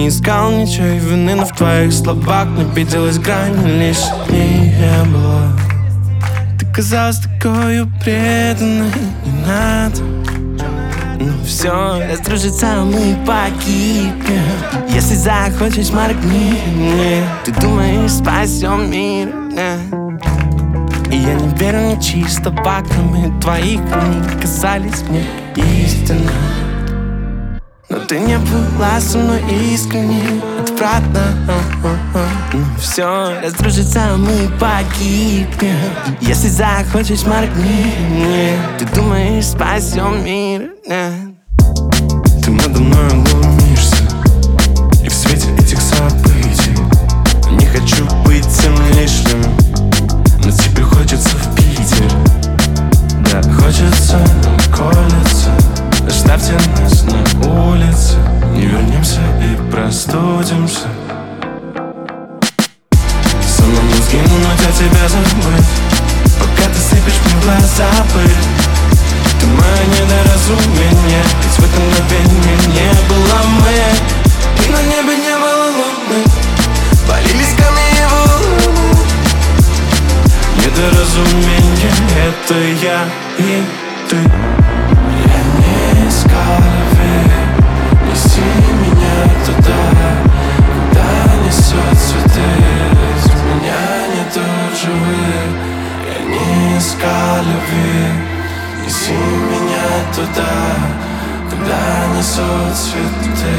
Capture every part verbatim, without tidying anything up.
не искал ничего и вины, но в твоих словах мне виделась грань, лишней не было. Ты казалась такой преданной, не надо. Ну все, раздружится, мы погибнем. Если захочешь, моргни мне. Ты думаешь, спасем мир, нет. И я не верю ни чисто баками твоих, они казались мне истинно. Но ты не была со мной искренне, отвратно. Ну все, раздружится, мы погибнем. Если захочешь, моргни мне. Ты думаешь, спасем мир, нет. Ты надо мной глумишься, и в свете этих событий не хочу быть тем лишним, но тебе хочется в Питер. Да, хочется, но колется. Оставьте нас на улице, не вернемся и простудимся. Самому сгинуть, а тебя забыть, пока ты сыпешь мне в глаза пыль. Ты мое недоразумение, ведь в этом мгновении не было мы. И на небе не было луны, полились камни и волны. Недоразумение — это я и ты. Я не искал любви, неси меня туда, куда несет цветы. Без меня нет живых. Я не искал любви, неси меня туда, куда несут цветы.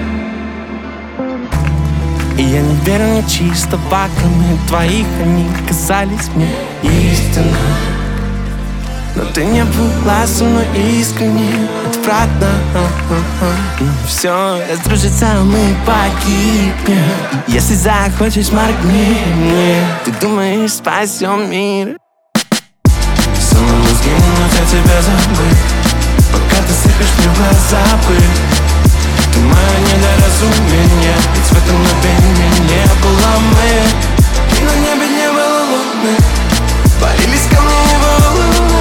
И я не верю ни чисто баками твоих, они казались мне истинно. Но ты не была со мной искренне, отвратно. Ну все, раздружится, мы погибнем. Если захочешь, моргни мне. Ты думаешь, спасем мир. Самому сгинуть, а тебя забыть, пока ты сыпешь мне в глаза пыль. Ты мое недоразумение, ведь в этом мгновении не было мы. И на небе не было луны, полились камни и волны.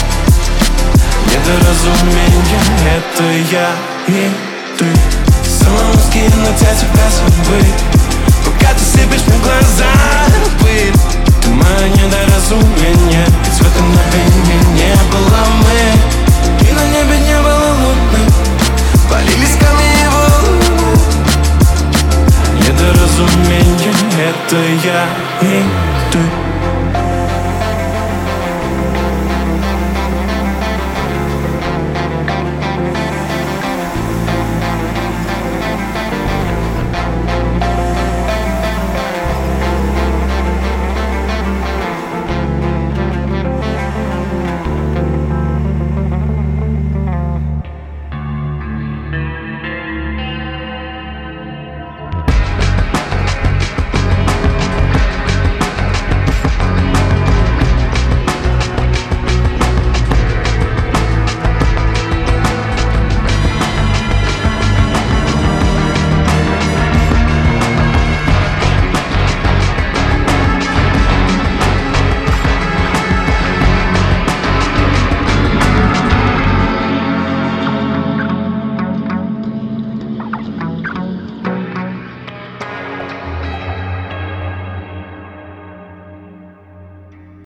Недоразумение — это я и ты. Самому сгинуть, а тебя забыть, пока ты сыпешь мне в глаза пыль. Ты мое недоразумение, ведь в этом мгновении не было мы. И на небе не было луны, полились камни и волны. Недоразумение — это я и ты.